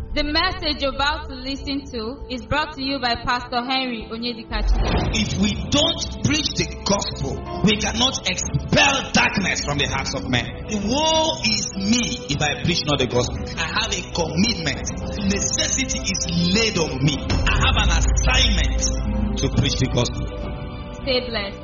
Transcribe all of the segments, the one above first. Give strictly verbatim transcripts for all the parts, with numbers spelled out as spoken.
The message you're about to listen to is brought to you by Pastor Henry Onyedikachi. If we don't preach the gospel, we cannot expel darkness from the hearts of men. Woe is me if I preach not the gospel. I have a commitment. Necessity is laid on me. I have an assignment to preach the gospel. Stay blessed.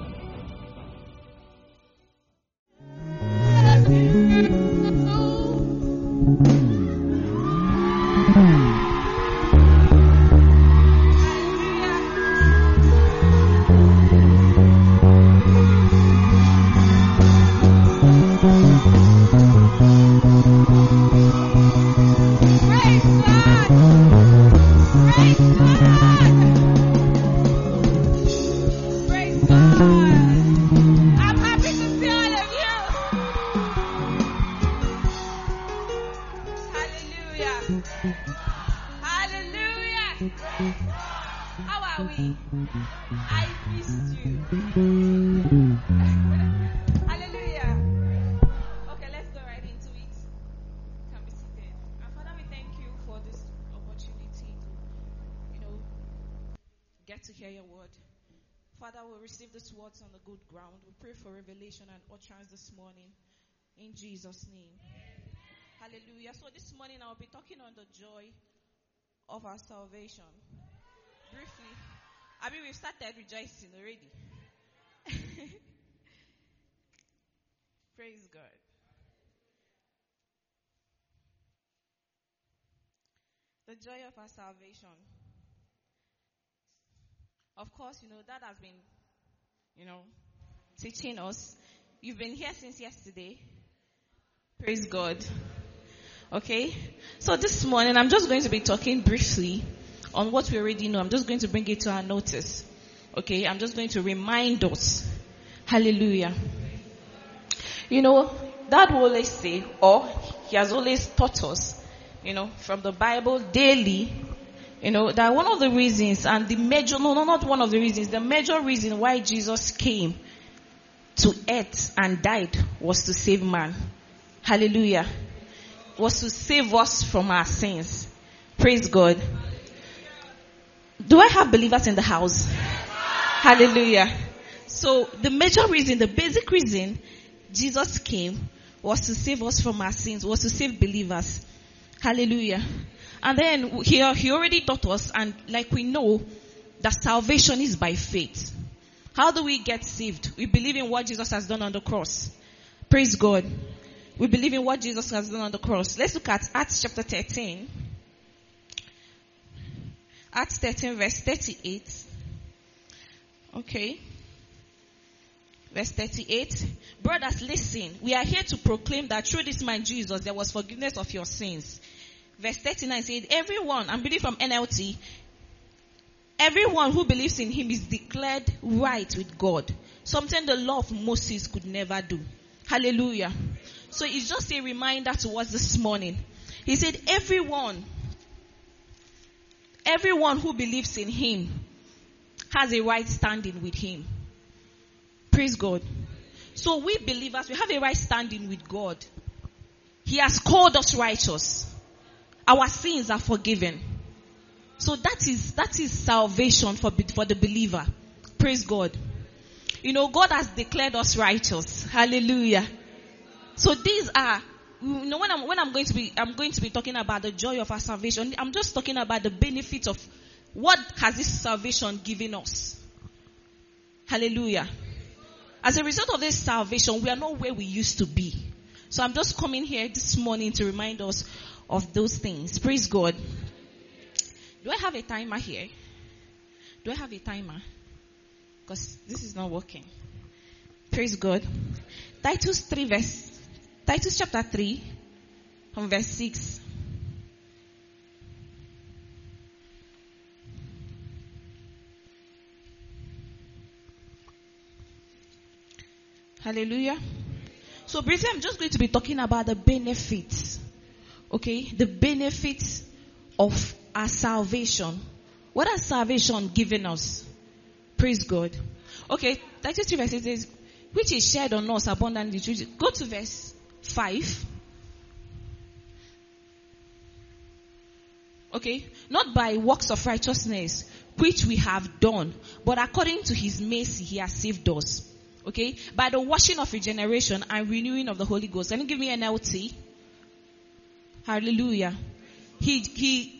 This morning in Jesus' name. Hallelujah. So this morning I'll be talking on the joy of our salvation. Briefly. I mean, we've started rejoicing already. Praise God. The joy of our salvation. Of course, you know, that has been, you know, teaching us. You've been here since yesterday. Praise God. Okay. So this morning, I'm just going to be talking briefly on what we already know. I'm just going to bring it to our notice. Okay. I'm just going to remind us. Hallelujah. You know, Dad will always say, or he has always taught us, you know, from the Bible daily, you know, that one of the reasons and the major, no, no, not one of the reasons, the major reason why Jesus came to earth and died was to save man. Hallelujah. Was to save us from our sins. Praise God. Do I have believers in the house? Hallelujah. So the major reason, the basic reason Jesus came was to save us from our sins, was to save believers. Hallelujah. And then he, he already taught us, and like we know, that salvation is by faith. How do we get saved? We believe in what Jesus has done on the cross. Praise God. We believe in what Jesus has done on the cross. Let's look at Acts chapter thirteen. Acts thirteen verse thirty-eight. Okay. Verse thirty-eight. Brothers, listen. We are here to proclaim that through this man Jesus, there was forgiveness of your sins. Verse thirty-nine said, everyone, I'm reading from N L T, everyone who believes in him is declared right with God. Something the law of Moses could never do. Hallelujah. So it's just a reminder to us this morning. He said, everyone, everyone who believes in him has a right standing with him. Praise God. So we believers, we have a right standing with God. He has called us righteous. Our sins are forgiven. So that is, that is salvation for, for the believer. Praise God. You know, God has declared us righteous. Hallelujah. So these are, you know, when I'm, when I'm going to be, I'm going to be talking about the joy of our salvation, I'm just talking about the benefit of what has this salvation given us. Hallelujah. As a result of this salvation, we are not where we used to be. So I'm just coming here this morning to remind us of those things. Praise God. Do I have a timer here? Do I have a timer? Because this is not working. Praise God. Titus three verse, Titus chapter three, from verse six. Hallelujah. So briefly, I'm just going to be talking about the benefits. Okay? The benefits of our salvation. What has salvation given us? Praise God. Okay, Titus three verse eight says, which is shared on us abundantly. Go to verse five. Okay? Not by works of righteousness, which we have done, but according to his mercy, he has saved us. Okay? By the washing of regeneration and renewing of the Holy Ghost. Can you give me an L T? Hallelujah. He, he,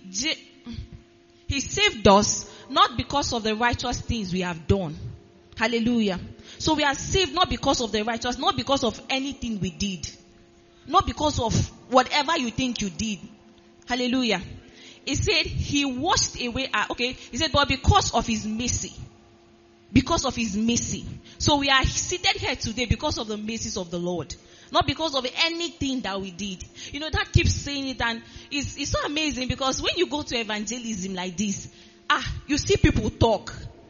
he saved us not because of the righteous things we have done. Hallelujah. So we are saved not because of the righteous, not because of anything we did. Not because of whatever you think you did. Hallelujah. He said he washed away our, okay, he said, but because of his mercy. Because of his mercy. So we are seated here today because of the mercies of the Lord. Not because of anything that we did. You know, that keeps saying it, and it's, it's so amazing because when you go to evangelism like this, ah, you see people talk.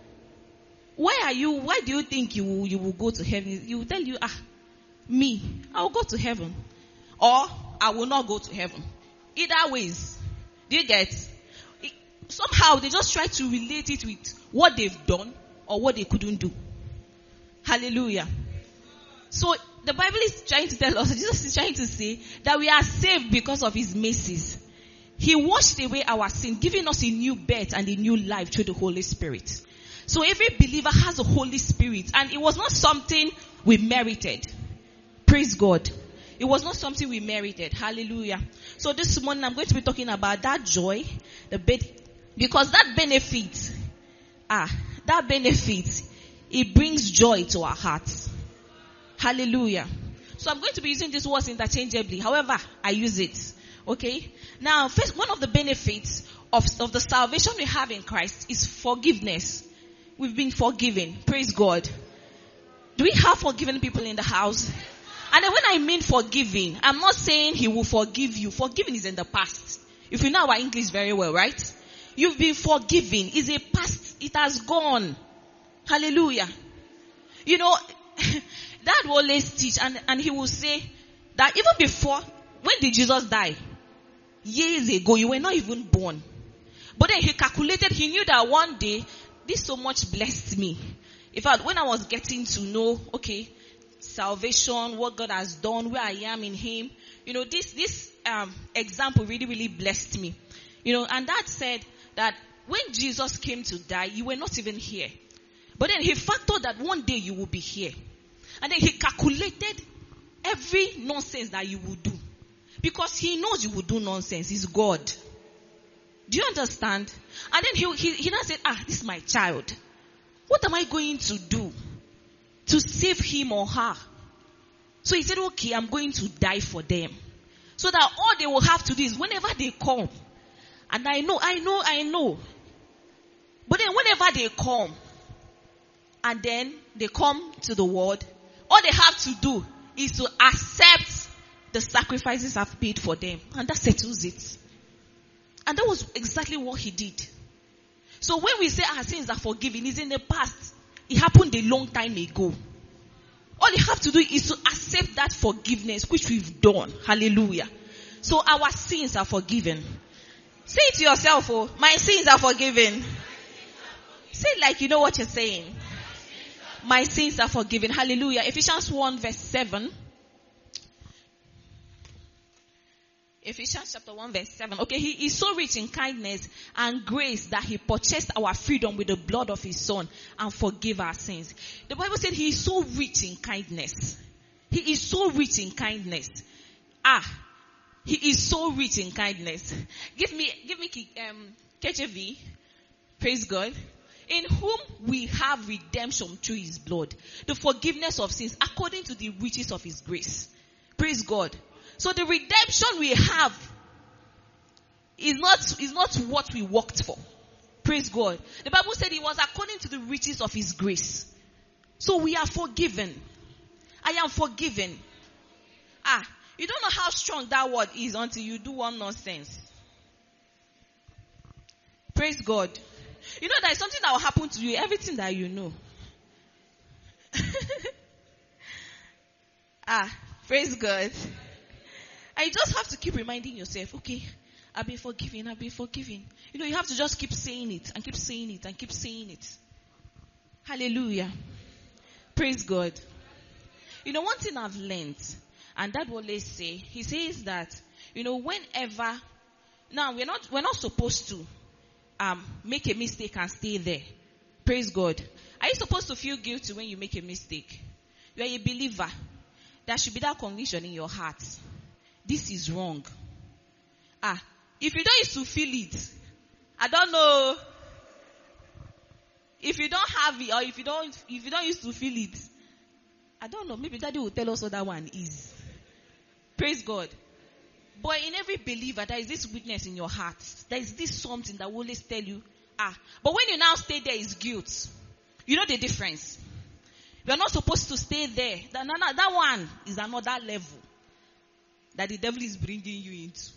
Why are you, why do you think you will, you will go to heaven? He will tell you, ah, me, I will go to heaven. Or, I will not go to heaven. Either ways. Do you get? It, somehow they just try to relate it with what they've done or what they couldn't do. Hallelujah. So, the Bible is trying to tell us, Jesus is trying to say that we are saved because of his mercies. He washed away our sin, giving us a new birth and a new life through the Holy Spirit. So every believer has the Holy Spirit, and it was not something we merited. Praise God. It was not something we merited. Hallelujah. So this morning I'm going to be talking about that joy, the be- because that benefit, ah, that benefit, it brings joy to our hearts. Hallelujah. So I'm going to be using these words interchangeably. However, I use it. Okay? Now, first, one of the benefits of, of the salvation we have in Christ is forgiveness. We've been forgiven. Praise God. Do we have forgiven people in the house? And then when I mean forgiving, I'm not saying he will forgive you. Forgiving is in the past. If you know our English very well, right? You've been forgiven. It's a past. It has gone. Hallelujah. You know, Dad will always teach, and, and he will say that even before, when did Jesus die? Years ago, you were not even born. But then he calculated, he knew that one day, this so much blessed me. In fact, when I was getting to know, okay, salvation, what God has done, where I am in him, you know, this, this, um, example really, really blessed me. You know, and that said that when Jesus came to die, you were not even here. But then he factored that one day you will be here. And then he calculated every nonsense that you will do. Because he knows you will do nonsense. He's God. Do you understand? And then he, he, he now said, ah, this is my child. What am I going to do to save him or her? So he said, okay, I'm going to die for them. So that all they will have to do is whenever they come. And I know, I know, I know. But then whenever they come, and then they come to the world, all they have to do is to accept the sacrifices I've paid for them. And that settles it. And that was exactly what he did. So when we say our sins are forgiven, it's in the past. It happened a long time ago. All you have to do is to accept that forgiveness which we've done. Hallelujah. So our sins are forgiven. Say it to yourself, oh, my sins are forgiven. Say it like you know what you're saying. My sins are forgiven. Hallelujah. Ephesians one verse seven. Ephesians chapter one verse seven. Okay, he is so rich in kindness and grace that he purchased our freedom with the blood of his son and forgave our sins. The Bible said he is so rich in kindness. He is so rich in kindness. Ah, he is so rich in kindness. Give me, give me um, K J V. Praise God. In whom we have redemption through his blood, the forgiveness of sins according to the riches of his grace. Praise God. So the redemption we have is not, is not what we worked for. Praise God. The Bible said it was according to the riches of his grace. So we are forgiven. I am forgiven. Ah, you don't know how strong that word is until you do one nonsense. Praise God. You know, there is something that will happen to you, everything that you know. ah, praise God. And you just have to keep reminding yourself, okay, I've been forgiven, I've been forgiven. You know, you have to just keep saying it and keep saying it and keep saying it. Hallelujah. Praise God. You know, one thing I've learned, and Dad will always say, he says that, you know, whenever, Now, we're not, we're not supposed to um, make a mistake and stay there. Praise God. Are you supposed to feel guilty when you make a mistake? You are a believer. There should be that conviction in your heart. This is wrong. Ah, if you don't used to feel it, I don't know. If you don't have it, or if you don't, if you don't used to feel it, I don't know. Maybe Daddy will tell us what that one is. Praise God. But in every believer, there is this witness in your heart. There is this something that will always tell you, ah. But when you now stay there, is guilt. You know the difference. You are not supposed to stay there. That, that one is another level that the devil is bringing you into.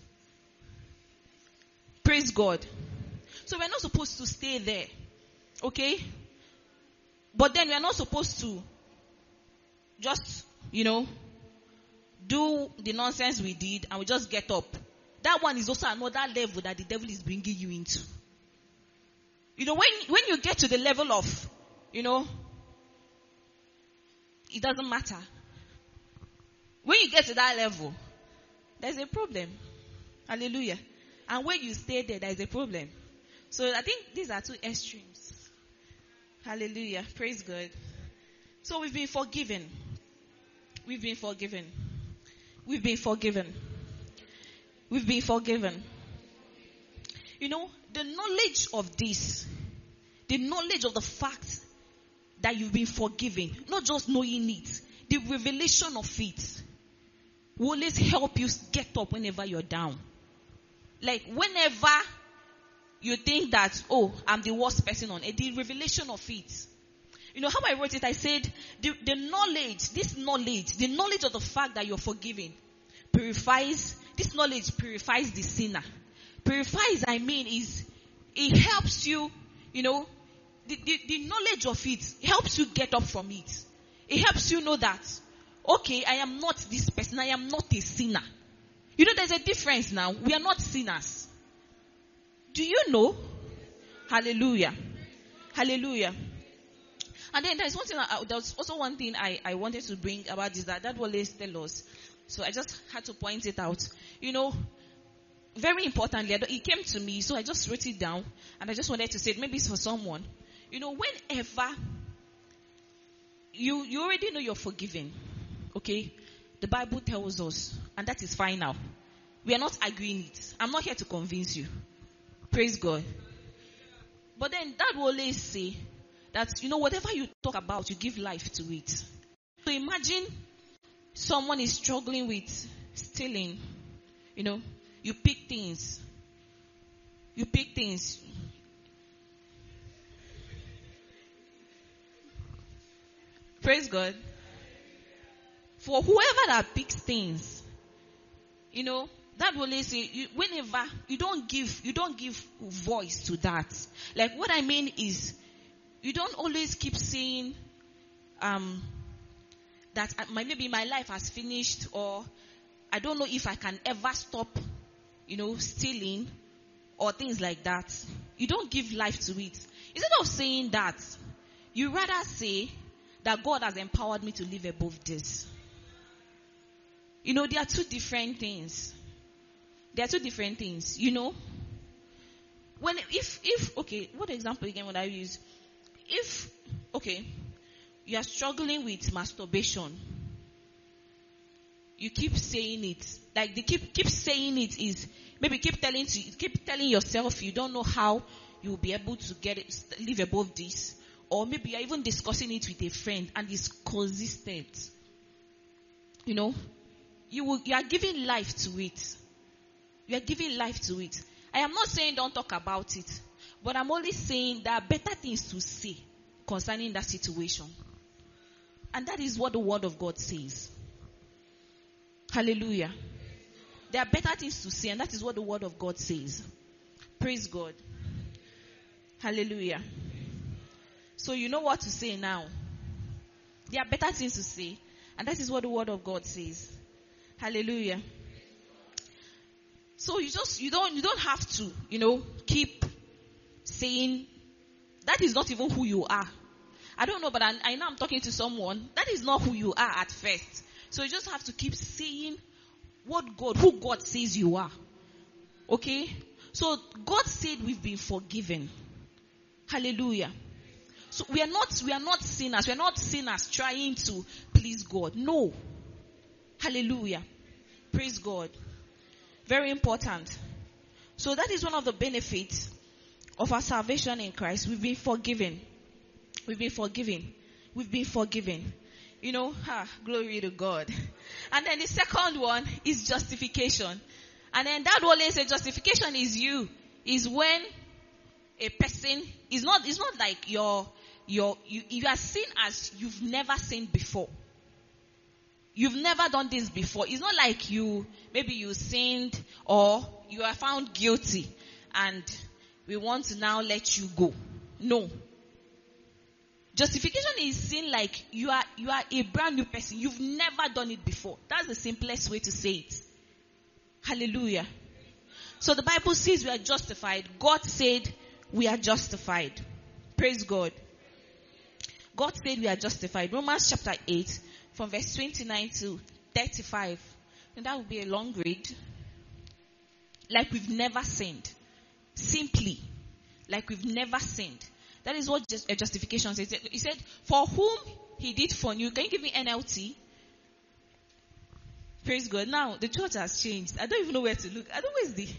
Praise God. So we're not supposed to stay there. Okay? But then we're not supposed to just, you know, do the nonsense we did and we just get up. That one is also another level that the devil is bringing you into. You know, when, when you get to the level of, you know, it doesn't matter. When you get to that level, there's a problem. Hallelujah. And when you stay there, there's a problem. So I think these are two extremes. Hallelujah. Praise God. So we've been forgiven. We've been forgiven. We've been forgiven. We've been forgiven. You know, the knowledge of this, the knowledge of the fact that you've been forgiven, not just knowing it, the revelation of it will always help you get up whenever you're down. Like whenever you think that, oh, I'm the worst person on earth, the revelation of it. You know how I wrote it? I said, the, the knowledge, this knowledge, the knowledge of the fact that you're forgiven purifies, this knowledge purifies the sinner. Purifies, I mean, is, it helps you, you know, the, the, the knowledge of it helps you get up from it. It helps you know that, okay, I am not this person, I am not a sinner. You know, there's a difference now. We are not sinners. Do you know? Hallelujah. Hallelujah. And then there's one thing, I, there's also one thing I, I wanted to bring about this, that that will always tell us. So I just had to point it out. You know, very importantly, it came to me, so I just wrote it down, and I just wanted to say it. Maybe it's for someone. You know, whenever you, you already know you're forgiven, okay? The Bible tells us, and that is fine now. We are not arguing it. I'm not here to convince you. Praise God. But then that will always say that, you know, whatever you talk about, you give life to it. So imagine someone is struggling with stealing. You know, you pick things. You pick things. Praise God. For whoever that picks things, you know, that will always say, you, whenever you don't give, you don't give voice to that. Like what I mean is, you don't always keep saying, um, that my, maybe my life has finished, or I don't know if I can ever stop, you know, stealing, or things like that. You don't give life to it. Instead of saying that, you rather say that God has empowered me to live above this. You know, there are two different things. There are two different things, you know. When, if, if, okay, what example again would I use? If, okay, you are struggling with masturbation, you keep saying it, like they keep, keep saying it is, maybe keep telling to, keep telling yourself you don't know how you will be able to get it, live above this, or maybe you're even discussing it with a friend and it's consistent. You know, you will, you are giving life to it. You are giving life to it. I am not saying don't talk about it, but I'm only saying there are better things to say concerning that situation. And that is what the word of God says. Hallelujah. There are better things to say, and that is what the word of God says. Praise God. Hallelujah. So you know what to say now. There are better things to say, and that is what the word of God says. Hallelujah. So you just, you don't, you don't have to, you know, keep saying, that is not even who you are. I don't know, but I, I know I'm talking to someone. That is not who you are at first. So you just have to keep saying what God, who God says you are. Okay? So God said we've been forgiven. Hallelujah. So we are not, we are not sinners. We are not sinners trying to please God. No. Hallelujah. Praise God. Very important. So that is one of the benefits of our salvation in Christ. We've been forgiven. We've been forgiven. We've been forgiven. You know, ah, glory to God. And then the second one is justification. And then that one is a justification is you. Is when a person is not, it's not like you're, you're, you, you are seen as you've never sinned before. You've never done this before. It's not like you, maybe you sinned or you are found guilty and we want to now let you go. No. Justification is seen like you are, you are a brand new person. You've never done it before. That's the simplest way to say it. Hallelujah. So the Bible says we are justified. God said we are justified. Praise God. God said we are justified. Romans chapter eight from verse twenty-nine to thirty-five. And that would be a long read. Like we've never sinned. Simply. Like we've never sinned. That is what just, uh, justification says. He said, for whom he did foreknew. Can you give me N L T? Praise God. Now, the church has changed. I don't even know where to look. I don't know where's the...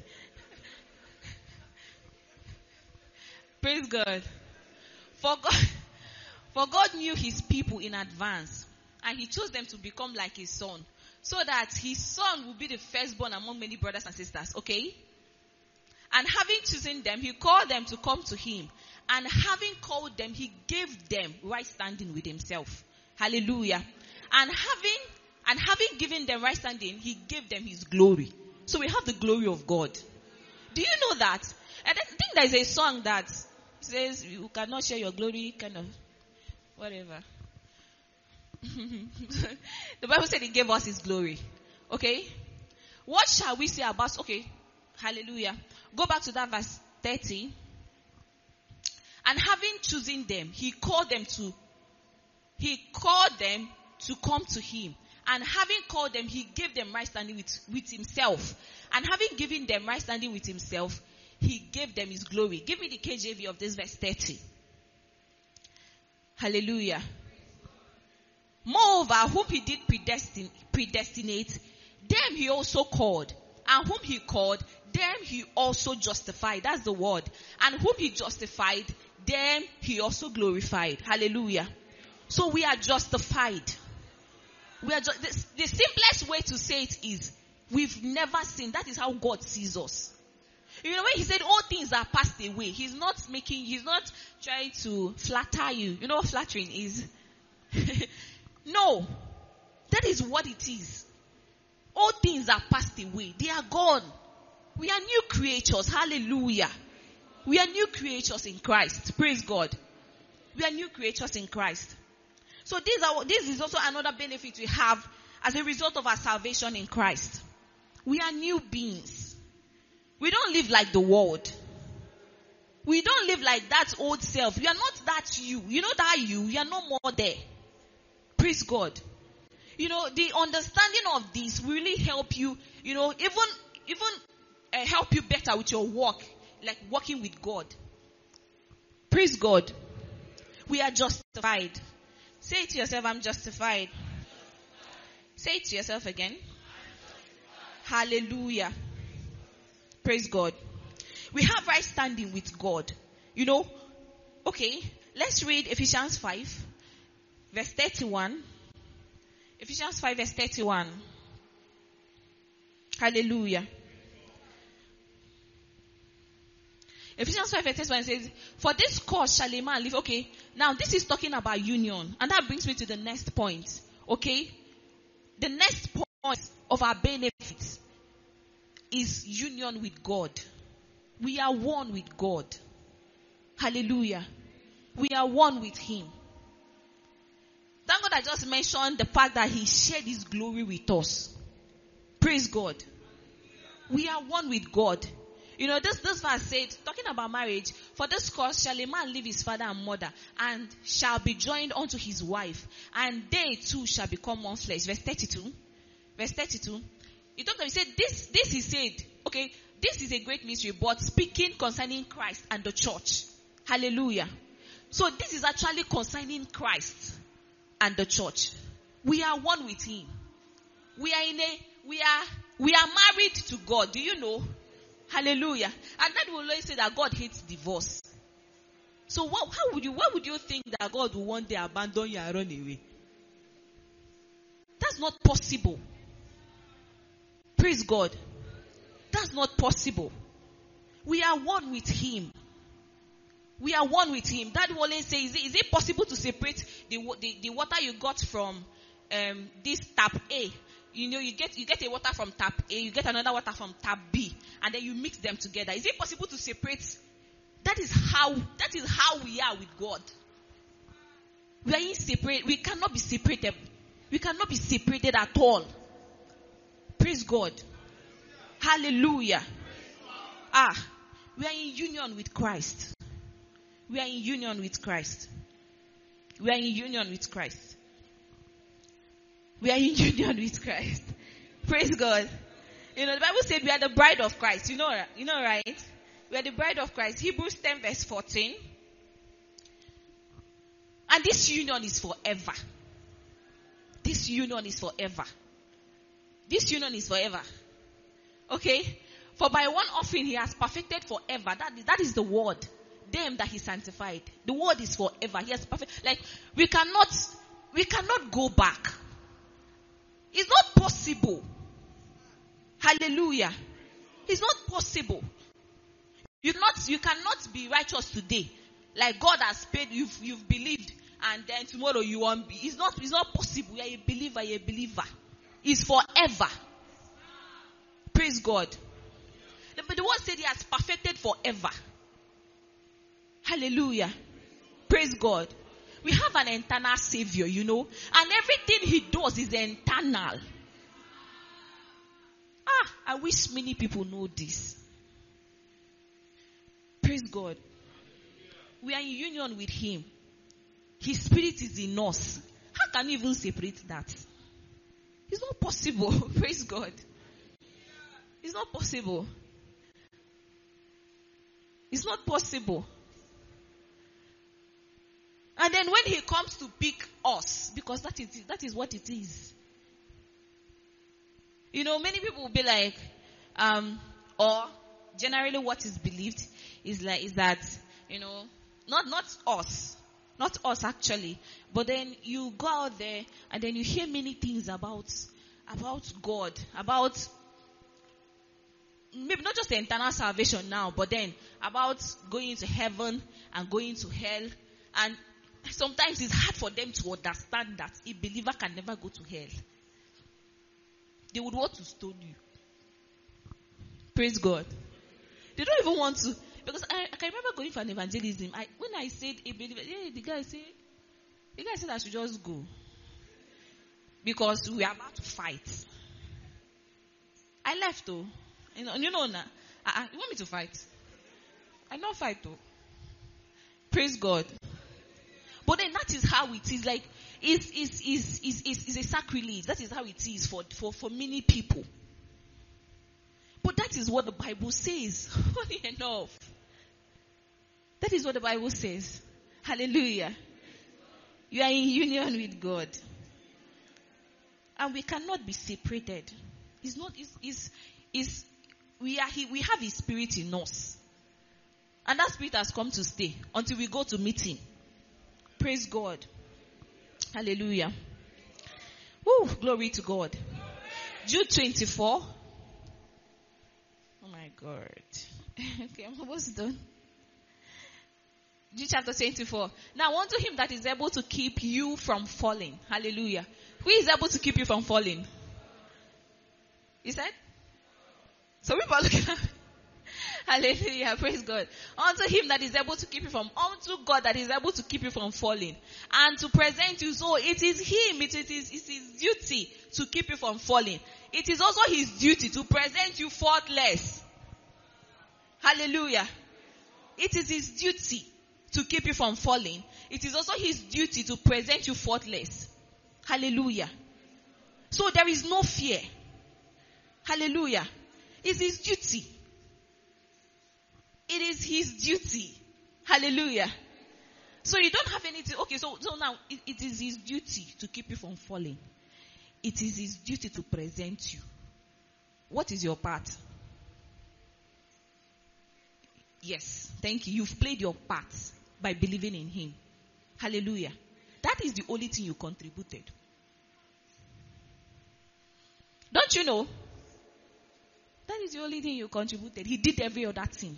Praise God. For God, for God knew his people in advance. And he chose them to become like his son. So that his son will be the firstborn among many brothers and sisters. Okay? And having chosen them, he called them to come to him. And having called them, he gave them right standing with himself. Hallelujah. And having and having given them right standing, he gave them his glory. So we have the glory of God. Do you know that? And I think there is a song that says, you cannot share your glory, kind of, whatever. The Bible said he gave us his glory. Okay? What shall we say about, okay, hallelujah. Go back to that verse thirty. And having chosen them, he called them to, he called them to come to him. And having called them, he gave them right standing with, with himself. And having given them right standing with himself, he gave them his glory. Give me the K J V of this verse thirty. Hallelujah. Moreover, whom he did predestin- predestinate, them he also called. And whom he called, them he also justified. That's the word. And whom he justified, them he also glorified. Hallelujah. So we are justified. We are ju- the, the simplest way to say it is, we've never sinned. That is how God sees us. You know, when he said all things are passed away, he's not making, he's not trying to flatter you. You know what flattering is? No. That is what it is. All things are passed away. They are gone. We are new creatures. Hallelujah. We are new creatures in Christ. Praise God. We are new creatures in Christ. So these are, this is also another benefit we have as a result of our salvation in Christ. We are new beings. We don't live like the world. We don't live like that old self. We are not that you. You know that you. You are no more there. Praise God. You know, the understanding of this will really help you, you know, even, even uh, help you better with your walk, like walking with God. Praise God. We are justified. Say it to yourself, I'm justified. Say it to yourself again. Hallelujah. Praise God. We have right standing with God. You know, okay, let's read Ephesians five, verse thirty-one. Ephesians five, verse thirty-one. Hallelujah. Ephesians five, verse thirty-one says, for this cause shall a man live. Okay, now this is talking about union. And that brings me to the next point. Okay? The next point of our benefits is union with God. We are one with God. Hallelujah. We are one with him. Thank God I just mentioned the fact that he shared his glory with us. Praise God. We are one with God. You know, this, this verse said, talking about marriage, for this cause shall a man leave his father and mother, and shall be joined unto his wife, and they two shall become one flesh. Verse thirty-two. Verse thirty-two. He talked about, he said, this, this he said, okay, this is a great mystery, but speaking concerning Christ and the church. Hallelujah. So this is actually concerning Christ and the church. We are one with him. We are in a, we are, we are married to God. Do you know? Hallelujah. And that will always say that God hates divorce. So what, how would you, why would you think that God will one day abandon you and run away? That's not possible. Praise God. That's not possible. We are one with him. We are one with him. That will always say, is it, is it possible to separate the, the, the water you got from um, this tap A? You know, you get you get a water from tap A, you get another water from tap B, and then you mix them together. Is it possible to separate? That is how that is how we are with God. We are inseparable. We cannot be separated. We cannot be separated at all. Praise God. Hallelujah. Ah, we are in union with Christ. We are in union with Christ. We are in union with Christ. We are in union with Christ. Praise God. You know, the Bible said we are the bride of Christ. You know, you know, right? We are the bride of Christ. Hebrews ten verse fourteen. And this union is forever. This union is forever. This union is forever. Okay? For by one offering he has perfected forever. That is, that is the word. Them that he sanctified. The word is forever. He has perfect. Like, we cannot, we cannot go back. It's not possible. Hallelujah. It's not possible. You cannot, you cannot be righteous today. Like God has paid, you've, you've believed, and then tomorrow you won't be. It's not, it's not possible. You're a believer, you're a believer. It's forever. Praise God. But the word said he has perfected forever. Hallelujah. Praise God. We have an eternal Savior, you know. And everything he does is eternal. Ah, I wish many people know this. Praise God. We are in union with him. His spirit is in us. How can you even separate that? It's not possible. Praise God. It's not possible. It's not possible. And then when he comes to pick us, because that is, that is what it is. You know, many people will be like, um, or generally what is believed is like, is that, you know, not, not us, not us actually, but then you go out there and then you hear many things about, about God, about maybe not just the eternal salvation now, but then about going to heaven and going to hell. And sometimes it's hard for them to understand that a believer can never go to hell. They would want to stone you. Praise God. They don't even want to. Because I, I can remember going for an evangelism. I, when I said a believer, yeah, the guy said, the guy said I should just go. Because we are about to fight. I left though. You know, you know now. Uh, you want me to fight? I don't fight though. Praise God. But then that is how it is. Like, it's, it's, it's, it's, it's, it's a sacrilege. That is how it is for, for, for many people. But that is what the Bible says. Funny enough. That is what the Bible says. Hallelujah. You are in union with God. And we cannot be separated. It's not, it's, it's, it's we are, we have his spirit in us. And that spirit has come to stay until we go to meet him. Praise God. Hallelujah. Woo, glory to God. Jude twenty-four. Oh my God. Okay, I'm almost done. Jude chapter twenty-four. Now unto him that is able to keep you from falling. Hallelujah. Who is able to keep you from falling? He said? So people are looking at me. Hallelujah. Praise God. Unto him that is able to keep you from, unto God that is able to keep you from falling. And to present you. So it is him, it is, it is his duty to keep you from falling. It is also his duty to present you faultless. Hallelujah. It is his duty to keep you from falling. It is also his duty to present you faultless. Hallelujah. So there is no fear. Hallelujah. It's his duty. is his duty. Hallelujah. So you don't have anything. Okay, so, so now it, it is his duty to keep you from falling. It is his duty to present you. What is your part? Yes, thank you. You've played your part by believing in him. Hallelujah. That is the only thing you contributed. Don't you know? That is the only thing you contributed. He did every other thing.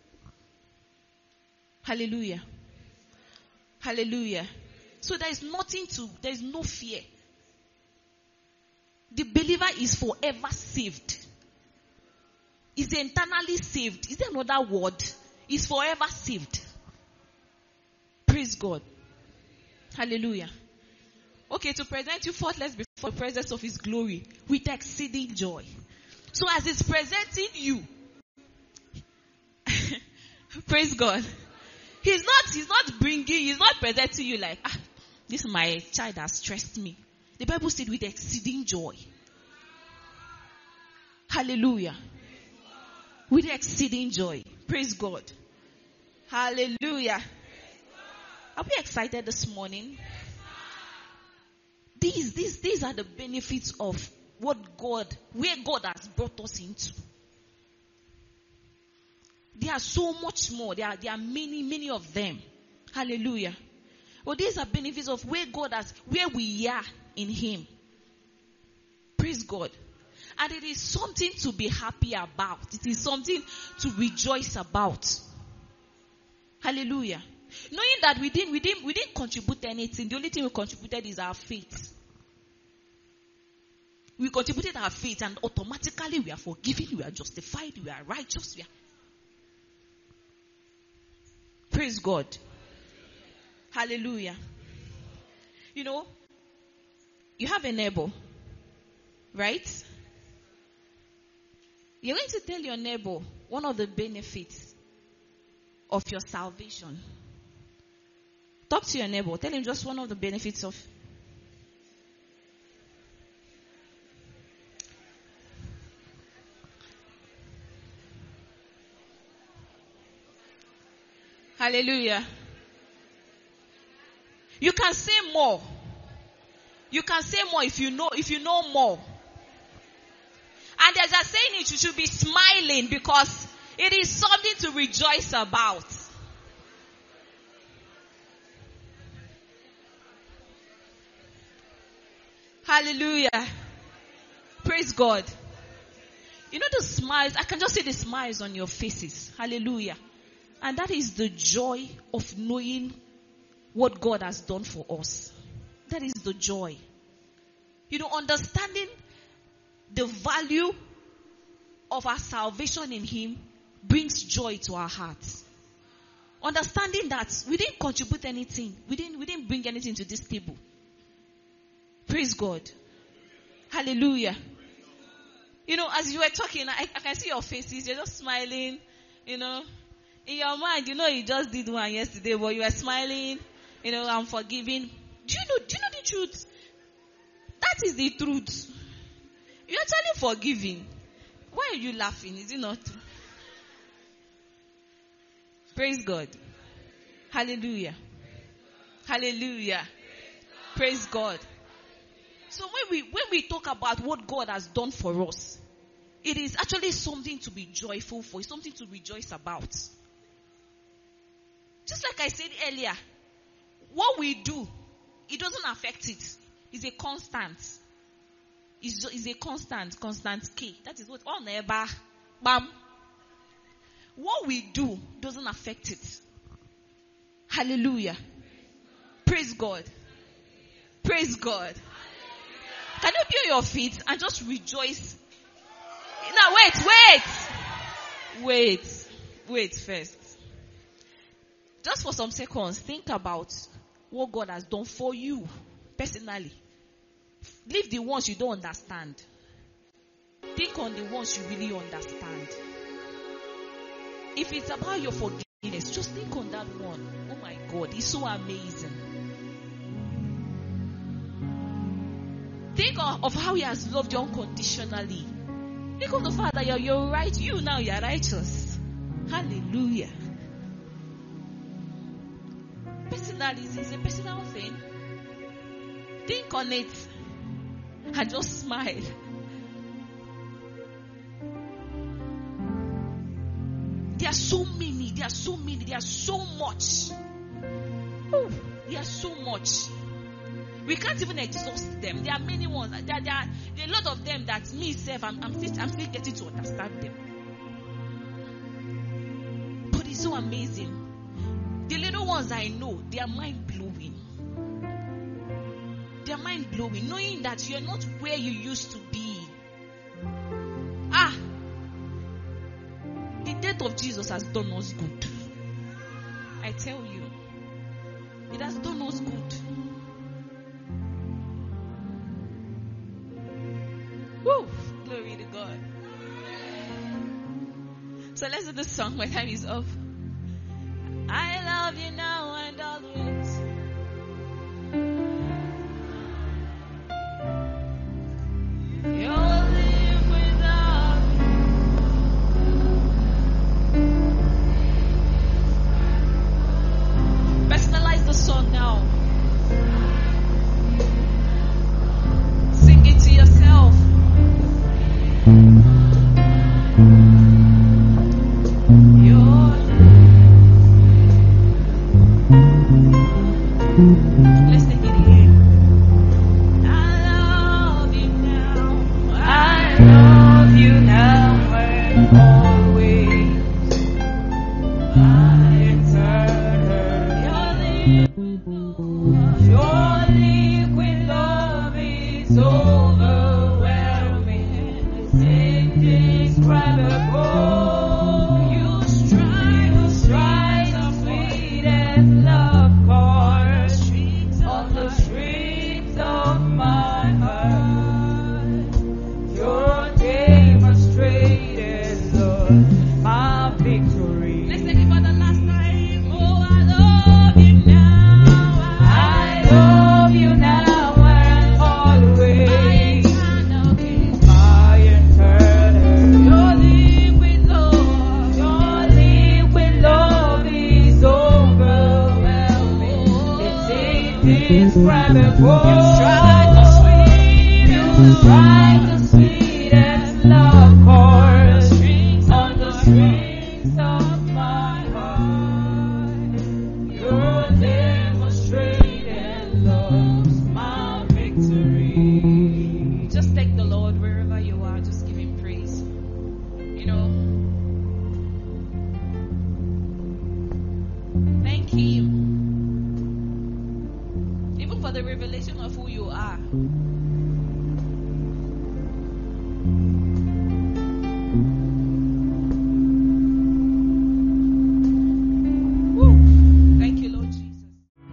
Hallelujah. Hallelujah. So there is nothing to, there is no fear. The believer is forever saved. Is eternally saved. Is there another word? Is forever saved. Praise God. Hallelujah. Okay, to present you faultless before the presence of his glory with exceeding joy. So as he's presenting you, praise God. He's not, he's not bringing, he's not presenting you like, ah, this my child has stressed me. The Bible said with exceeding joy. Hallelujah. With exceeding joy. Praise God. Hallelujah. Are we excited this morning? These, these, these are the benefits of what God, where God has brought us into. There are so much more. There are, there are many, many of them. Hallelujah. Well, these are benefits of where God has, where we are in him. Praise God. And it is something to be happy about. It is something to rejoice about. Hallelujah. Knowing that we didn't, we didn't, we didn't contribute anything. The only thing we contributed is our faith. We contributed our faith and automatically we are forgiven, we are justified, we are righteous. We are... Praise God. Hallelujah. You know, you have a neighbor, right? You're going to tell your neighbor one of the benefits of your salvation. Talk to your neighbor. Tell him just one of the benefits of. Hallelujah. You can say more. You can say more if you know, if you know more. And as I saying it, you should be smiling because it is something to rejoice about. Hallelujah. Praise God. You know the smiles, I can just see the smiles on your faces. Hallelujah. And that is the joy of knowing what God has done for us. That is the joy. You know, understanding the value of our salvation in him brings joy to our hearts. Understanding that we didn't contribute anything. We didn't, we didn't bring anything to this table. Praise God. Hallelujah. You know, as you were talking, I, I can see your faces. You're just smiling. You know, in your mind, you know, you just did one yesterday, but you were smiling. You know, I'm forgiving. Do you know, do you know the truth? That is the truth. You're actually forgiving. Why are you laughing? Is it not true? Praise God. Hallelujah. Hallelujah. Praise God. So when we when we talk about what God has done for us, it is actually something to be joyful for. It's something to rejoice about. Just like I said earlier, what we do, it doesn't affect it. It's a constant. It's, it's a constant, constant K. That is what all neighbor, bam. What we do doesn't affect it. Hallelujah. Praise God. Praise God. Can you be on your feet and just rejoice? Now wait, wait. Wait. Wait first. Just for some seconds, think about what God has done for you personally. Leave the ones you don't understand. Think on the ones you really understand. If it's about your forgiveness, just think on that one. Oh my God, it's so amazing. Think of, of how he has loved you unconditionally. Think of the fact that you're, you're right. You now, you're righteous. Hallelujah. that is, is a personal thing. Think on it and just smile. There are so many, there are so many, there are so much. Ooh, there are so much. We can't even exhaust them. There are many ones. There, there, are, there are a lot of them that me self, I'm, I'm, still, I'm still getting to understand them. But it's so amazing. The little ones I know, they are mind blowing. They are mind blowing, knowing that you are not where you used to be. Ah, the death of Jesus has done us good. I tell you, it has done us good. Woo! Glory to God. So let's do the song. My time is up. I love you now and always. You'll live without me. Personalize the song now. Sing it to yourself. Let's take it again. I love you now. I love you now and always. My eternal. Your liquid love is overwhelming. It's indescribable. You strike, you strike the sweetest love chord. The streets of my heart, you're demonstrated, Lord, my victory. Let's take it for the last time. Oh, I love you now. I, I love you now and always. My eternal, your liquid love, your liquid love is overwhelming. It's indescribable. You strike the sweet, you strike the sweetest love chord on the strings of my heart. You're demonstrated, Lord, my victory. Just thank the Lord wherever you are. Just give Him praise. You know, thank Him. For the revelation of who you are. Woo. Thank you, Lord Jesus.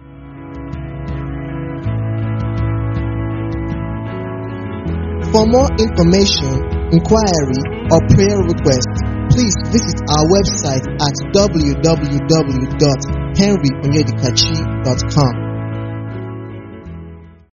For more information, inquiry, or prayer request, please visit our website at w w w dot henry onyedikachi dot com.